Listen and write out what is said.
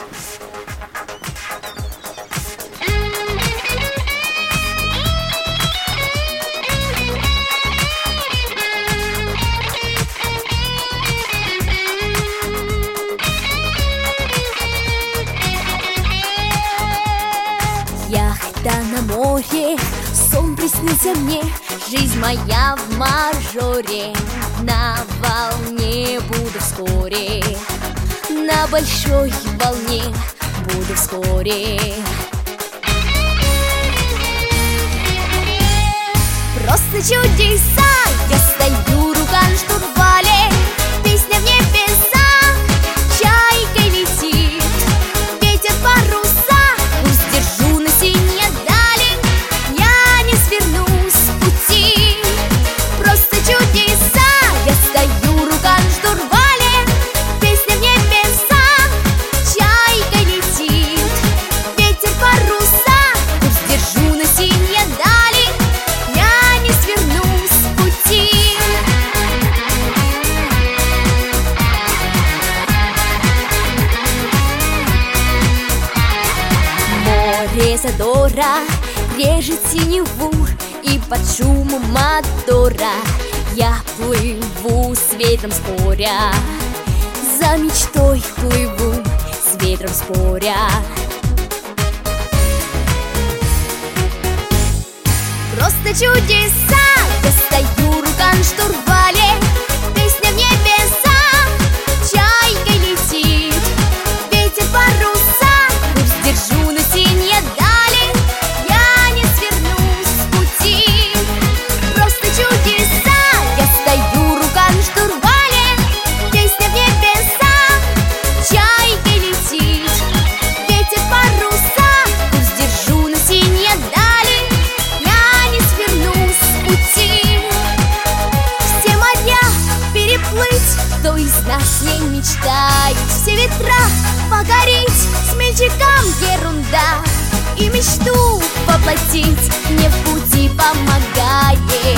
Яхта на море, сон приснился мне, жизнь моя в мажоре. На волне буду вскоре, на большой волне буду вскоре. Просто чудеса, я стою, рука на штурвале, песня в небесах, чайкой летит, ветер паруса, пусть держу на синие дали, я не сверну с пути. Просто чудеса, я стою, рука на штурвале, песня в небесах, чайкой летит, ветер паруса, пусть держу на синие дали, я не сверну с пути. Море задора режет синеву, и под шумом мотора я плыву с ветром споря, за мечтой плыву с ветром споря. Просто чудеса, я стою, рука на штурвале, песня в небесах, чайкой летит, ветер паруса, пусть держу на синие дали, я не сверну с пути. Просто чудеса, я стою, рука на штурвале, песня в небесах, чайкой летит, ветер паруса, пусть держу на синие дали, я не сверну с пути. Все моря переплыть, кто из нас не мечтает, все ветра покорить, смельчакам ерунда, и мечту воплотить мне в пути помогает.